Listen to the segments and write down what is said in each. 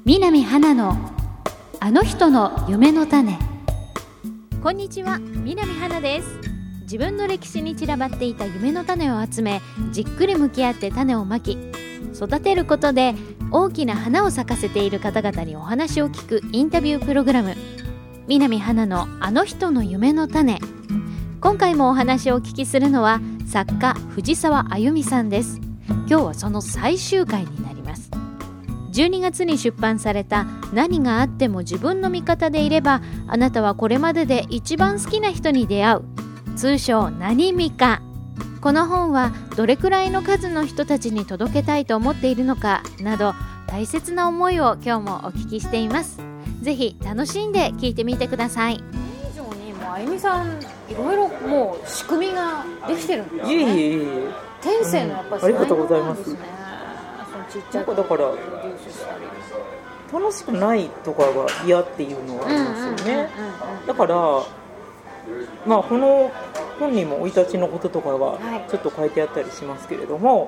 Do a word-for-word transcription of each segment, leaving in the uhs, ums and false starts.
南花のあの人の夢の種。こんにちは、南花です。自分の歴史に散らばっていた夢の種を集め、じっくり向き合って種をまき育てることで大きな花を咲かせている方々にお話を聞くインタビュープログラム、南花のあの人の夢の種。今回もお話をお聞きするのは作家藤沢あゆみさんです。今日はその最終回になります。じゅうにがつに出版された何があっても自分の味方でいればあなたはこれまでで一番好きな人に出会う、通称何味か。この本はどれくらいの数の人たちに届けたいと思っているのかなど、大切な思いを今日もお聞きしています。ぜひ楽しんで聞いてみてください。以上にもうあゆみさんいろいろもう仕組みができてるんですね。 いえいえいえ、 天性のやっぱり、 うん、ありがとうございます。 ちっちゃいなんかだから楽しくないとかが嫌っていうのはありますよね。だからまあこの本にも生い立ちのこととかがちょっと書いてあったりしますけれども、はい、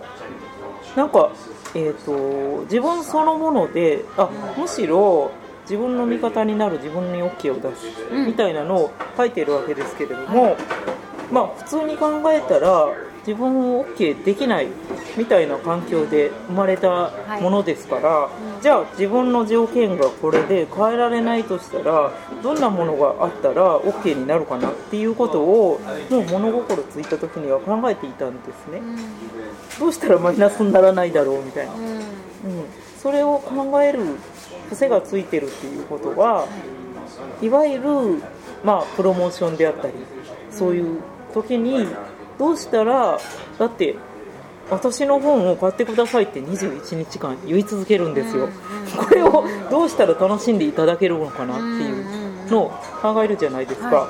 なんか、えーと、自分そのものであむしろ自分の味方になる自分に OK を出すみたいなのを書いてるわけですけれども、はい、まあ普通に考えたら自分を OK できないみたいな環境で生まれたものですから、はいうん、じゃあ自分の条件がこれで変えられないとしたらどんなものがあったら OK になるかなっていうことをもう物心ついた時には考えていたんですね、うん、どうしたらマイナスにならないだろうみたいな、うんうん、それを考える癖がついてるっていうことは、いわゆる、まあ、プロモーションであったりそういう時にどうしたら、だって私の本を買ってくださいってにじゅういちにちかん言い続けるんですよ、うんうん、これをどうしたら楽しんでいただけるのかなっていうのを考えるじゃないですか、はい、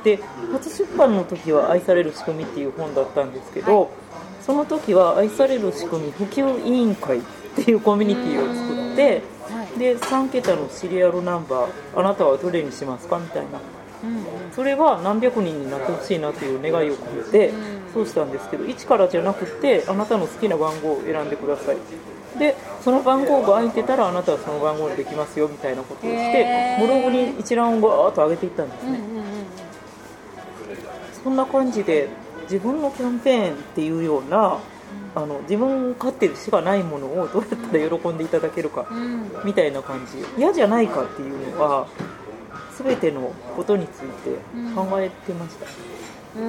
で初出版の時は愛される仕組みっていう本だったんですけど、はい、その時は愛される仕組み普及委員会っていうコミュニティを作って、はい、でさん桁のシリアルナンバーあなたはどれにしますかみたいな、うんそれは何百人になってほしいなという願いを込めてそうしたんですけど、いちからじゃなくてあなたの好きな番号を選んでください、でその番号が空いてたらあなたはその番号にできますよみたいなことをしてブログに一覧をガーッと上げていったんですね、うんうんうん、そんな感じで自分のキャンペーンっていうようなあの自分勝手しかないものをどうやったら喜んでいただけるかみたいな感じ、嫌じゃないかっていうのは全てのことについて考えてました、うん、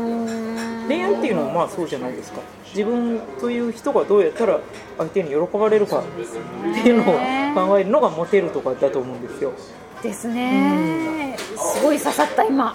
恋愛っていうのはまあそうじゃないですか。自分という人がどうやったら相手に喜ばれるかっていうのを考えるのがモテるとかだと思うんですよ。 ですね、うん、すごい刺さった今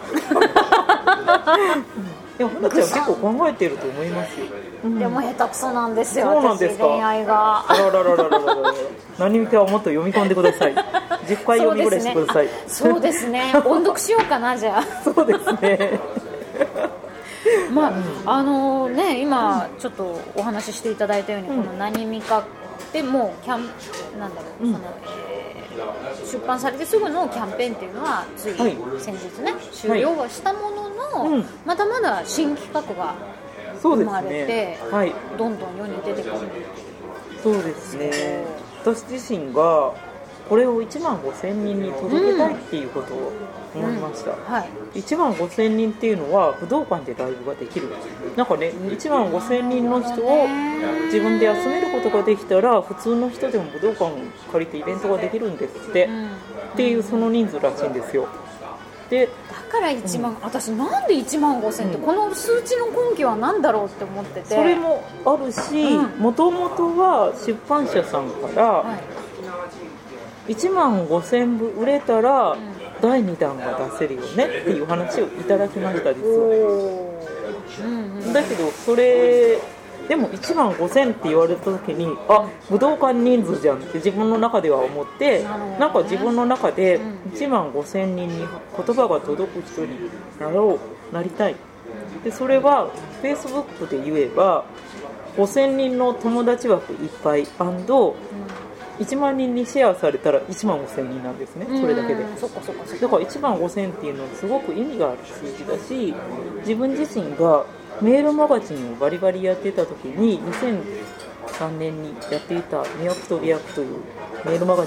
いや、ほなちゃん結構考えてると思いますよ、 うん、でも下手くそなんですよ。 そうなんですか。 私恋愛があららららららら何見かはもっと読み込んでください。じゅっかい読みぐらいしてください。 そうですね、音読しようかなじゃあそうですねまあ、あのね、今ちょっとお話ししていただいたように、うん、この何味かってもうキャンなんだろう、うんそのえー、出版されてすぐのキャンペーンっていうのはつい先日ね、はい、終了はしたものの、はい、まだまだ新企画が生まれて、ねはい、どんどん世に出てくる。 そうですね、私自身がこれをいちまんごせんにんに届けたいっていうことを思いました、うんうんはい、いちまんごせんにんっていうのは武道館でライブができる。なんかね、いちまんごせんにんの人を自分で集めることができたら普通の人でも武道館を借りてイベントができるんですって、うん、っていうその人数らしいんですよ。でだからいちまん、うん、私なんでいちまんごせんって、うん、この数値の根拠は何だろうって思ってて、 それもあるし、もともとは出版社さんから、はいいちまんごせんぶ売れたらだいにだんが出せるよねっていう話をいただきました実は、うんうん、だけどそれでもいちまんごせんって言われた時にあ武道館人数じゃんって自分の中では思って、なるほどね、なんか自分の中でいちまんごせんにんに言葉が届く人になろうなりたい。でそれは Facebook で言えばごせんにんの友達枠いっぱい&いちまんにんにシェアされたらいちまんごせんにんなんですね、それだけで。 そっかそっかそっか。 だからいちまんごせんっていうのはすごく意味がある数字だし、自分自身がメールマガジンをバリバリやってた時ににせんさんねんにやっていた魅惑と美薬というメールマガジン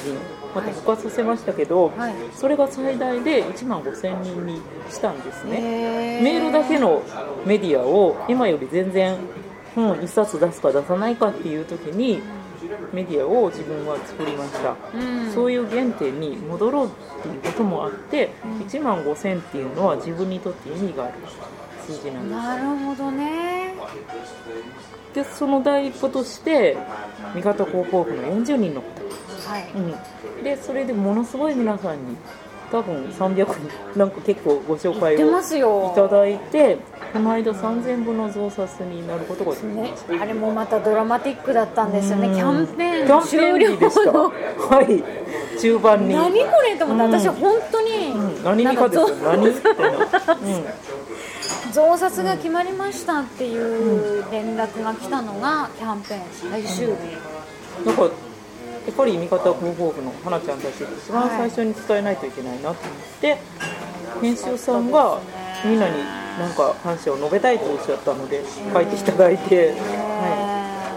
また復活させましたけど、 はい、 それが最大でいちまんごせんにんにしたんですね。 メメールだけのメディアを今より全然本いっさつ出すか出さないかっていう時にメディアを自分は作りました、うん、そういう原点に戻ろうっていうこともあって、うん、いちまんごせんっていうのは自分にとって意味がある数字なんです。 なるほどね。 でその第一歩として三方広報部のよんじゅうにんの方、 はいうん、でそれでものすごい皆さんに多分さんびゃくにんなんか結構ご紹介をいただいて、この間さんぜんぶの増刷になることができました、 ね、あれもまたドラマティックだったんですよね。キャンペーンキャンペーン日でしたはい中盤に何これと思って、うん、私は本当に、 うん、何にかですよ何みたいな、うん増刷が決まりましたっていう連絡が来たのがキャンペーン最終日、 うん、なんかやっぱり三方広報部の花ちゃんたち一番最初に伝えないといけないなと思って、はい、編集さんがみんなになんか感謝を述べたいとおっしゃったので書いていただいて、はい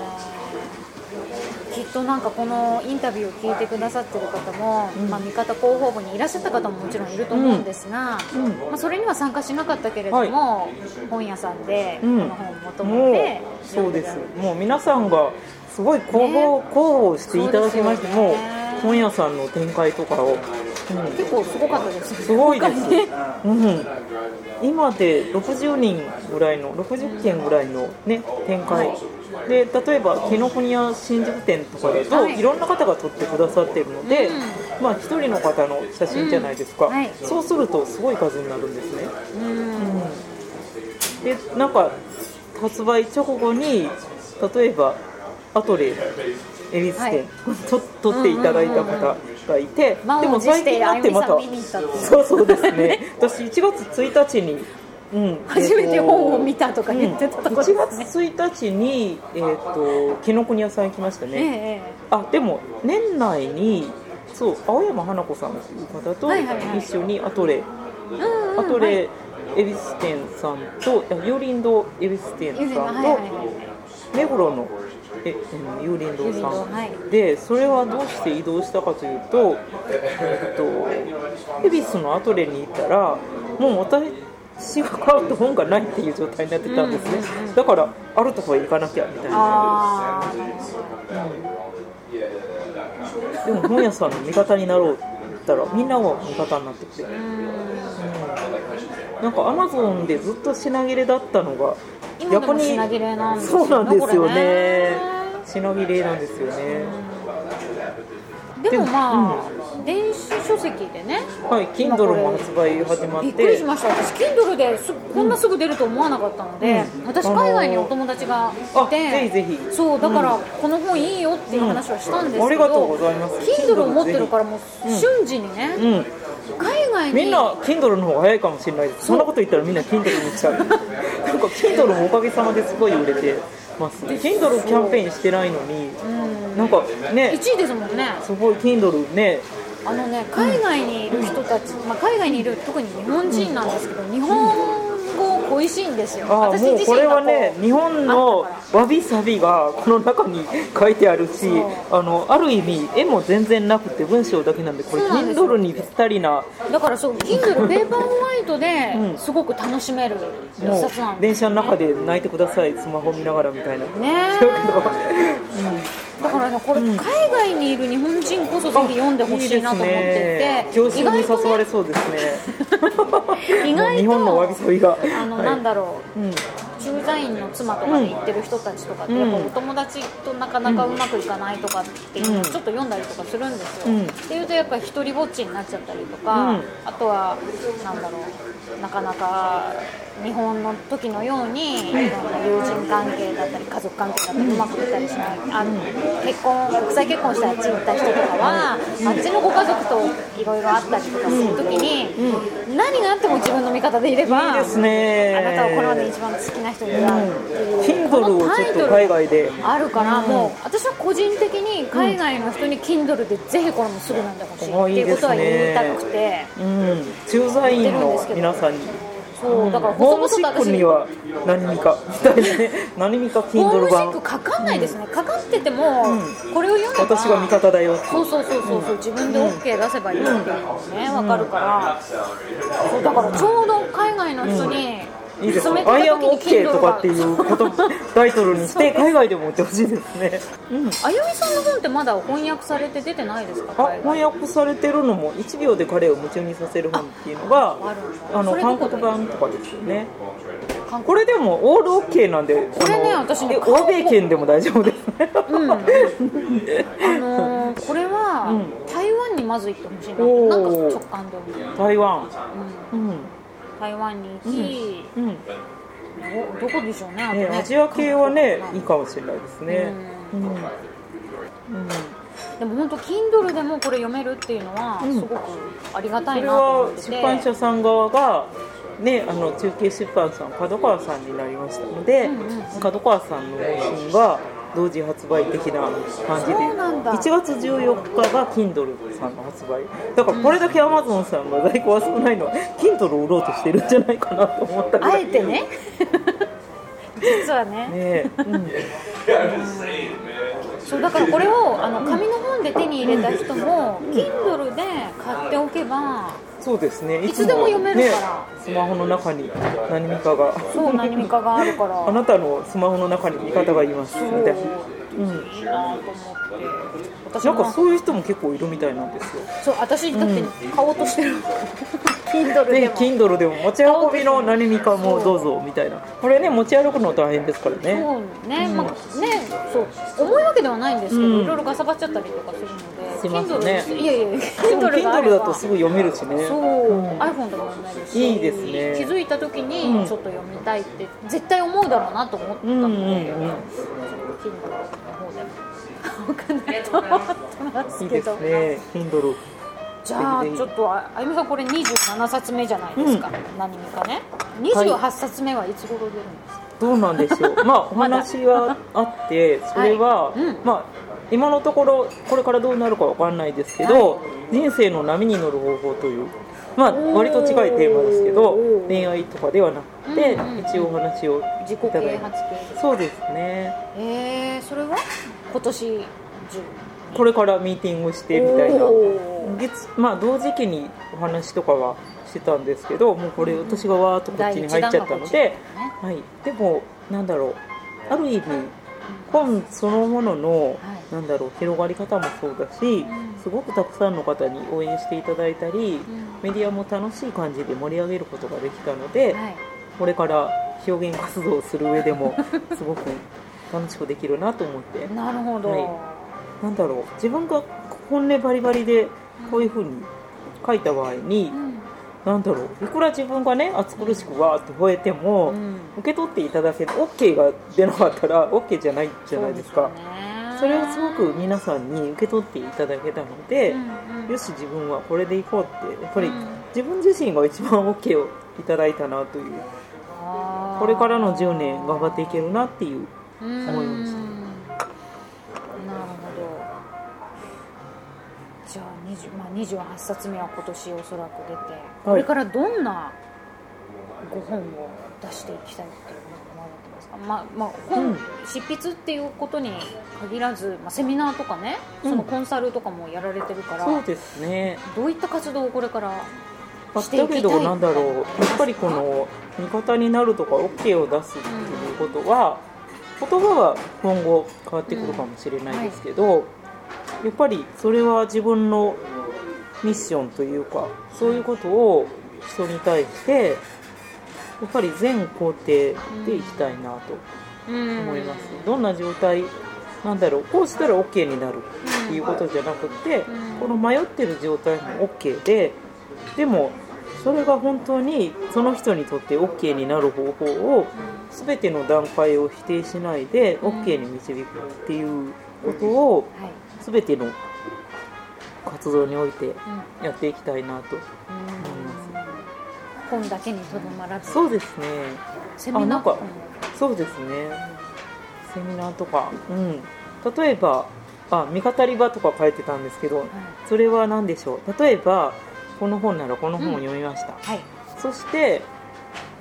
きっとなんかこのインタビューを聞いてくださってる方も、うんまあ、三方広報部にいらっしゃった方ももちろんいると思うんですが、うんうんまあ、それには参加しなかったけれども、はい、本屋さんでこの本を求めて、 うん、そうですもう皆さんがすごい広報、ね、広報していただきまして、ね、もう本屋さんの展開とかを、うん、 結構すごかったですね。 すごいです、ねうん、今でろくじゅうにんぐらいのろくじゅっけんぐらいの、ね、展開、はいで例えば紀ノ国屋新宿店とかだと、はい、いろんな方が撮ってくださっているので、うんまあ、ひとりの方の写真じゃないですか、うんはい、そうするとすごい数になるんですね、うんうん、でなんか発売直後に例えばアトレ恵比寿店、はい、と撮っていただいた方がいて、うんうんうん、でも最近になってまたそうそうですね私いちがつついたちにうん、 初めて本を見たとか言ってたところですね、 うん、いちがつついたちに、えー、と紀ノ国屋さん行きましたね、えー、あでも年内にそう青山花子さんという方と一緒にアトレ、はいはいはい、アトレ恵比寿店さんと有林堂恵比寿店さんと、はいはいはい、目黒のえ有林堂さん、はい、でそれはどうして移動したかというと、えー、と恵比寿のアトレに行ったらもう私私が買うと本がないっていう状態になってたんですね、うんうん、だからあるとこへ行かなきゃみたいな感じで、うん、でも本屋さんの味方になろうって言ったらみんなは味方になってきて、うんうん、なんかアマゾンでずっと品切れだったのが逆に品切れなんですよね。 そうなんですよね品切れなんですよね、 うん、でもまあ、うん、電子書籍でねはい、Kindle も発売始まってびっくりしました。私 Kindle ですこんなすぐ出ると思わなかったので、うん、私海外にお友達がいて、 ぜひぜひそうだからこの本いいよっていう話をしたんですけど、うん、 ありがとうございます。 Kindle を持ってるからもう瞬時にね、うんうん、海外にみんな Kindle の方が早いかもしれないです。 そ, そんなこと言ったらみんな Kindle に行っちゃうなんか Kindle もおかげさまですごい売れてます。 Kindle キャンペーンしてないのに、うん、なんかねいちいですもんね。 すごい Kindle ねあのね、海外にいる人たち、まあ、海外にいる特に日本人なんですけど、日本語恋しいんですよ。 あ私自身がこうこれはね日本のわびさびがこの中に書いてあるし、あのある意味絵も全然なくて文章だけなんでこれ Kindle にぴったりな。 だからそう Kindle ペーパーホワイトですごく楽しめる一冊なんです、ね、 電車の中で泣いてくださいスマホ見ながらみたいなねだからねこれ、うん、海外にいる日本人こそぜひ読んでほしいなと思っていて、 教習に誘われそうですね意外と日本のわびさびがあの、はい、なんだろう、うん駐在員の妻とかで行ってる人たちとかって、うん、やっぱお友達となかなかうまくいかないとかっていうのをちょっと読んだりとかするんですよ、うん、っていうとやっぱり一人ぼっちになっちゃったりとか、うん、あとはなんだろうなかなか日本の時のように、うん、いろんな友人関係だったり家族関係だったりうまくいったりしない、あ結婚国際結婚してあっちに行った人とかは、うん、あっちのご家族といろいろあったりとかする時に、うん、何があっても自分の味方でいればいいですね。 あなたはこれまで一番好きな人になるっていう、うん、 Kindle をちょっと海外であるから、うん、もう私は個人的に海外の人に Kindle でぜひこれもすぐなんでほしいっていうことは言いたくて、 うん、駐在員の皆さんにそうだからホームシックには何見か何見か Kindle 版。 ホームシックかかんないですね、うん、かかってても、うん、これを読めば私が味方だよ。 そうそうそうそう、うん、自分で OK 出せばいいっていうのね、分かるから、そうだからちょうど海外の人に、 うん、いいですね、アイアム OK とかっていうことタイトルにして海外でも売ってほしいですね、うん、 あゆみさんの本ってまだ翻訳されて出てないですか？ あ、翻訳されてるのもいちびょうで彼を夢中にさせる本っていうのが あ, あの韓国版とかですよね。これでもオール OK なんで、 これね、私ね、 欧米圏でも大丈夫ですね、うん、あのー、これは、うん、台湾にまず行ってほしいな、なんか直感で思う。台湾、うんうん、台湾に行き、うんうん、ど, どこでしょうね、あとね、 アジア系はねいいかもしれないですね、うんうんうん、 でも本当 Kindle でもこれ読めるっていうのはすごくありがたいなと思ってて、 それは出版社さん側がね、あの中継出版さん角川さんになりましたので、うんうん、角川さんの方針は同時発売的な感じでいちがつじゅうよっかが Kindle さんの発売だから、これだけ Amazon さんが在庫が少ないのは Kindle を売ろうとしてるんじゃないかなと思ったぐらい。 あえてね実はね、ね、うん、そうだからこれをあの紙の本で手に入れた人も Kindle で買っておけば、 そうですね、 いつでも読めるから、 ね、スマホの中に何味かがそう何味かがあるからあなたのスマホの中に味方がいますみたいな、うん、 いいなと思って、私なんかそういう人も結構いるみたいなんですよ。 そう私だって買おうとしてる、うん、Kindle でも Kindle でも持ち運びの何味かもどうぞみたいな。これね持ち歩くの大変ですからね。 そうね、うん、まあ、ねそう重いわけではないんですけど、うん、いろいろガサバっちゃったりとかするので、 しますね。 いやいや Kindle があれば Kindle だとすぐ読めるしね。 そう、うん、iPhone でも読めるし、 いいですね。 気づいた時にちょっと読みたいって絶対思うだろうなと思ったので、うんうんうん、Kindle の方で分かんないと思ってますけど。 いいですね Kindle。 じゃあちょっとあゆみさんこれにじゅうななさつめじゃないですか、うん、何味かね。にじゅうはっさつめはいつ頃出るんですか？ どうなんでしょうまあお話はあってそれは、はいうん、まあ今のところこれからどうなるかわかんないですけど、はい、人生の波に乗る方法というまあ割と近いテーマですけど恋愛とかではなくて、うんうん、一応お話を自己啓発系。 そうですね。 えー、それは今年中これからミーティングしてみたいな、まあ、同時期にお話とかはしてたんですけどもうこれ私がわーっとこっちに入っちゃったので、ねはい、でもなんだろうある意味本そのものの、はい、なんだろう広がり方もそうだしすごくたくさんの方に応援していただいたり、うん、メディアも楽しい感じで盛り上げることができたので、はい、これから表現活動をする上でもすごく楽しくできるなと思ってなるほど、はいなんだろう自分が本音バリバリでこういう風に書いた場合に、うん、なんだろういくら自分がね暑苦しくわーって吠えても、うん、受け取っていただけて OK が出なかったら OK じゃないじゃないですか。 そ, それをすごく皆さんに受け取っていただけたので、うんうん、よし自分はこれでいこうってやっぱり自分自身が一番 OK をいただいたなという、これからのじゅうねん頑張っていけるなっていう思いました。 じゃあ 20,、まあ、にじゅうはっさつめは今年おそらく出て、これからどんなご本を出していきたいっていうのを思ってますか？まあまあ、本、うん、執筆っていうことに限らず、まあ、セミナーとかね、うん、そのコンサルとかもやられてるから、 そうですね。 どういった活動をこれからしていきたいだけどなんだろうやっぱりこの味方になるとか OK を出すっていうことは、うん、言葉は今後変わってくるかもしれないですけど、うんはいやっぱりそれは自分のミッションというかそういうことを人に対してやっぱり全工程でいきたいなと思います、うん、どんな状態なんだろうこうしたら OK になるっていうことじゃなくて、うん、この迷ってる状態も OK ででもそれが本当にその人にとって OK になる方法を全ての段階を否定しないで OK に導くっていうことを、うんはい全ての活動においてやっていきたいなと思います。 本だけにとどまらずそうですねセミナーあなんかそうですねセミナーとか、うん、例えばあ見語り場とか書いてたんですけど、はい、それは何でしょう例えばこの本ならこの本を読みました、うんはい、そして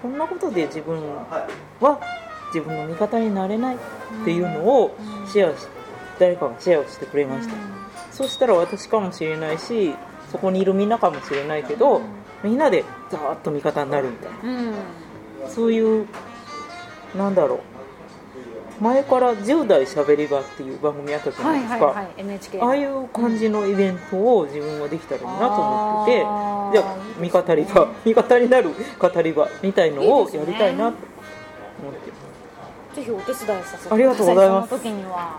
こんなことで自分は自分の味方になれないっていうのをシェアし、誰かがシェアをしてくれました。そしたら私かもしれないし、そこにいるみんなかもしれないけど、みんなでザーッと味方になるみたいな、そういうなんだろう、前からじゅう代しゃべり場っていう番組あったじゃないですか、はいはいはい、エヌエイチケー ああいう感じのイベントを自分はできたらいいなと思ってて、じゃあ味方り場、味方になる語り場みたいのをやりたいなと思ってます。 ぜひお手伝いさせてください。 ありがとうございます。 その時には、はい、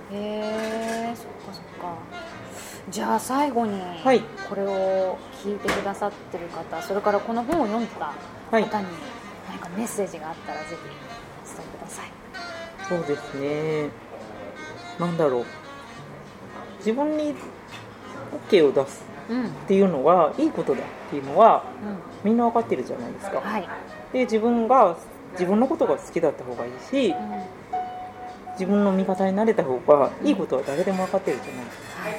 へえ、そっかそっか。じゃあ最後にこれを聞いてくださってる方、それからこの本を読んだ方に何かメッセージがあったらぜひお伝えください。 そうですね、なんだろう、自分に OK を出すっていうのは、うん、いいことだっていうのは、うん、みんな分かってるじゃないですか、はい、で自分が自分のことが好きだった方がいいし、うん、自分の味方になれた方がいいことは誰でも分かってるじゃないですか、はい、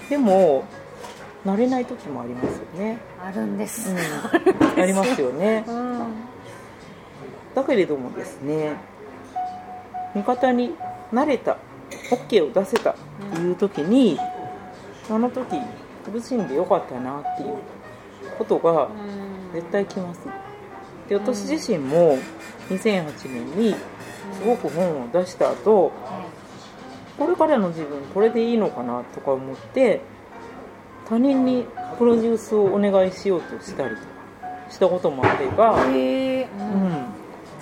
でもなれない時もありますよね。 あるんです、 うん、ありますよね、うん、だけれどもですね、味方になれた OK を出せたっていう時に、うん、あの時苦しんでよかったなっていうことが絶対来ます。で、私自身もにせんはちねんにすごく本を出した後、これからの自分これでいいのかなとか思って他人にプロデュースをお願いしようとしたりとかしたこともあれば、へー、うん、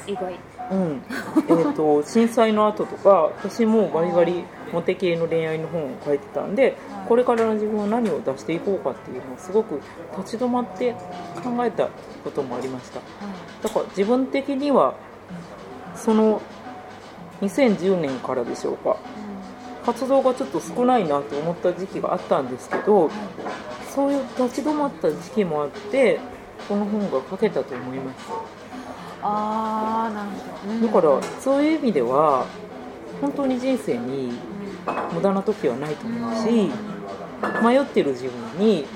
意外、 うんえー、と震災の後とか私もバリバリモテ系の恋愛の本を書いてたんで、これからの自分は何を出していこうかっていうのをすごく立ち止まって考えたこともありました。だから自分的にはそのにせんじゅうねんからでしょうか、活動がちょっと少ないなと思った時期があったんですけど、そういう立ち止まった時期もあってこの本が書けたと思います。 あー、なるほど、 だからそういう意味では本当に人生に無駄な時はないと思うし、迷ってる自分に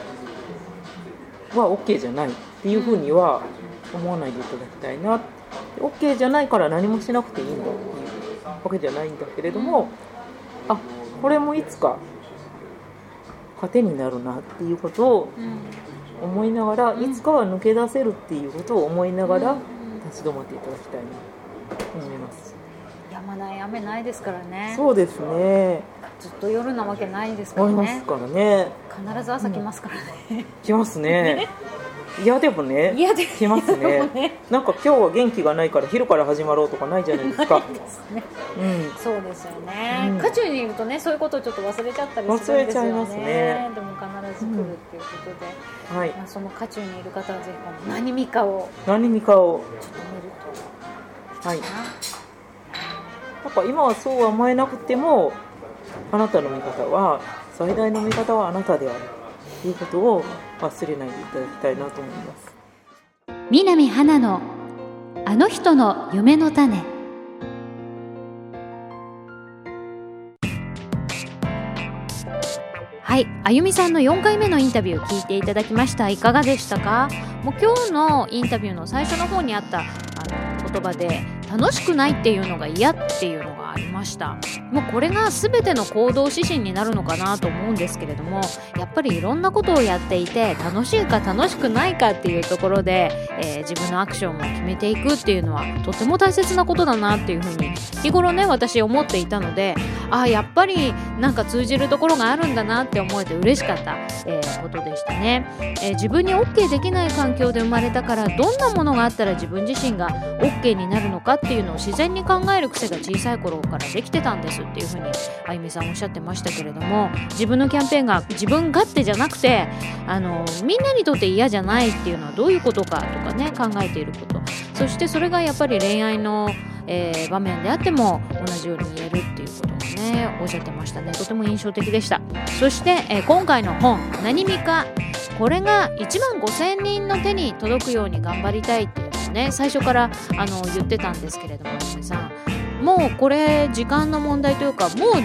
は OK じゃないっていうふうには思わないでいただきたいな。 OK じゃないから何もしなくていいんだっていうわけじゃないんだけれども、あ、これもいつか糧になるなっていうことを思いながら、いつかは抜け出せるっていうことを思いながら立ち止まっていただきたいなと思います。 やまない雨ないですからね。 そうですね、 ずっと夜なわけないですからね。 思いますからね。 必ず朝来ますからね、うん、 来ますねいやでもね、 いやで来ます ね, ねなんか今日は元気がないから昼から始まろうとかないじゃないですか。 ないですね、うん、そうですよね、うん、渦中にいるとね、そういうことをちょっと忘れちゃったりするんですよね。 忘れちゃいますね。 でも必ず来るっていうことで、 うん、はい、 まあ、その渦中にいる方はぜひ何見かを何見かをちょっと見ると、 はい、なんか今はそう思えなくても、あなたの味方は最大の味方はあなたであるということを忘れないでいただきたいなと思います。 南花のあの人の夢の種。はい、あゆみさんのよんかいめのインタビュー聞いていただきました。いかがでしたか？もう今日のインタビューの最初の方にあったあの言葉で、楽しくないっていうのが嫌っていうのがありました。もうこれが全ての行動指針になるのかなと思うんですけれども、やっぱりいろんなことをやっていて、楽しいか楽しくないかっていうところで、えー、自分のアクションを決めていくっていうのはとても大切なことだなっていうふうに日頃ね、私思っていたので、あ、やっぱりなんか通じるところがあるんだなって思えて嬉しかった、えー、ことでしたね、えー、自分に OK できない環境で生まれたから、どんなものがあったら自分自身が OK になるのかっていうのを自然に考える癖が小さい頃からできてたんですっていうふうにあゆみさんおっしゃってましたけれども、自分のキャンペーンが自分勝手じゃなくて、あのみんなにとって嫌じゃないっていうのはどういうことかとかね、考えていること、そしてそれがやっぱり恋愛の、えー、場面であっても同じように言えるっていうことをねおっしゃってましたね。とても印象的でした。そして、えー、今回の本何みか、これがいちまんごせんにんの手に届くように頑張りたいっていうのをね、最初からあの言ってたんですけれども、あゆみさん、もうこれ時間の問題というか、もう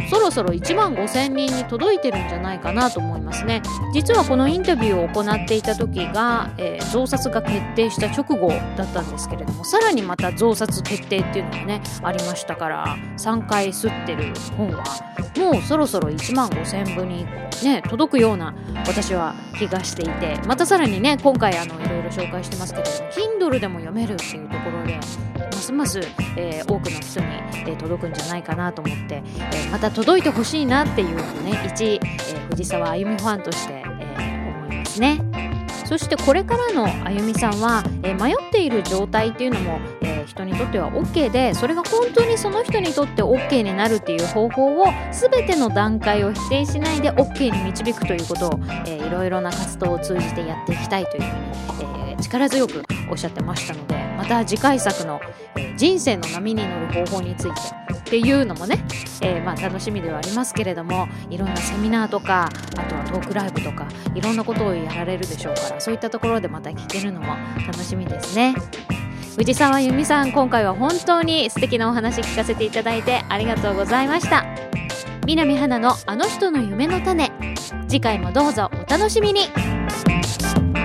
そろそろいちまんごせんにんに届いてるんじゃないかなと思いますね。実はこのインタビューを行っていた時が、えー、増刷が決定した直後だったんですけれども、さらにまた増刷決定っていうのがねありましたから、さんかい刷ってる本はもうそろそろいちまんごせんぶにね届くような私は気がしていて、またさらにね今回あのいろいろ紹介してますけれども Kindle でも読めるっていうところでますます、えー、多くの人に、えー、届くんじゃないかなと思って、えー、また届いてほしいなっていうのをね一、えー、藤沢あゆみファンとして、えー、思いますね。そしてこれからのあゆみさんは、えー、迷っている状態っていうのも、えー、人にとっては OK で、それが本当にその人にとって OK になるっていう方法を全ての段階を否定しないで OK に導くということを、えー、いろいろな活動を通じてやっていきたいというふうに、えー、力強くおっしゃってましたので、また次回作の、えー、人生の波に乗る方法についてっていうのもね、えー、まあ楽しみではありますけれども、いろんなセミナーとかあとはトークライブとかいろんなことをやられるでしょうから、そういったところでまた聞けるのも楽しみですね。藤沢由美さん、今回は本当に素敵なお話聞かせていただいてありがとうございました。南花のあの人の夢の種、次回もどうぞお楽しみに。